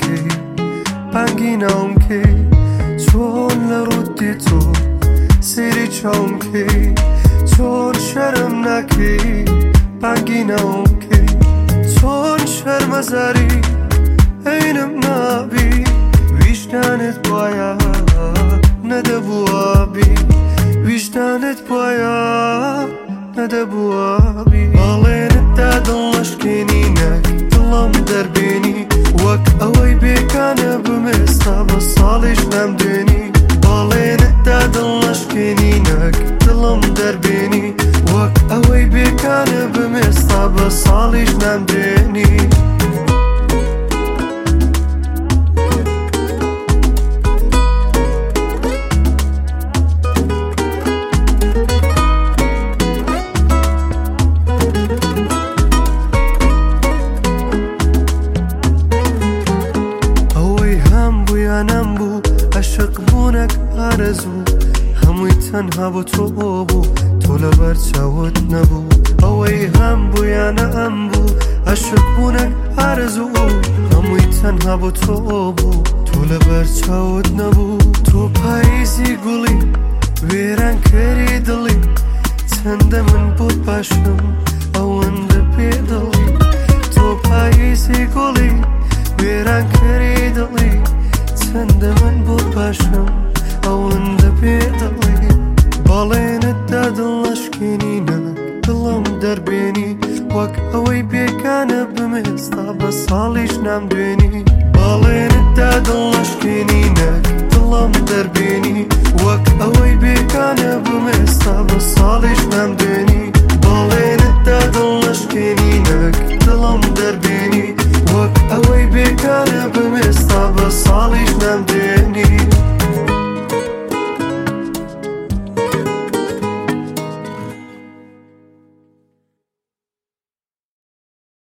کەی بانگی ناوم کەی چۆن لە ڕوودی تۆ سەیری چاوم کەی چۆن شەرم ناکەی بانگی ناوم کەی چۆن شەرمەزاری عینم نابی ویژدانت وایە نەدەبووابی ویژدانت وایە نەدەبووابی باڵێنتدا دڵ نەشکێنینەک دڵم دەربێنی وەک ئەوەی بێکانە بمێستا بە ساڵیش نەمدێنی باڵێنتدا دڵ نەشکێنینەک دڵم دەربێنی وەک ئەوەی بێکانە بمێستا بە ساڵیش نەمدێنی نەمبوو عەشق بوونەک ئارەزوو هەمووی تەنها بۆ تۆ بوو تۆ لەبەر چاوت نەبوو ئەوەی هەم بوو یانە ئەم بوو عەشق بوونەک ئارەزوو هەمووی تەنها بۆ تۆ بوو تۆ لەبەر چاوت نەبوو تۆ پاییزی گوڵی وێرانکەری دڵی چەندە من بۆت باشم ئەوەندە پێدڵی تۆ پاییزی گوڵی وێرانکەری دڵی چەندە من بۆت باشم ئەوەندە پێدڵی باڵێنتدا دڵ نەشکێنینەک دڵم دەربێنی وەک ئەوەی بێکانە بمێستا بە ساڵیش نامدوێنی باڵێنتدا دڵ نەشکێنینەک دڵم دەربێنی وەک ئەوەی بێکانە بمێستا بە ساڵیش نامدوێنی باڵێنتدا دڵ نەشکێنینەک دڵم دەربێنی وەک ئەوەی بێکانە بمێستا بە ساڵیش نامدوێنی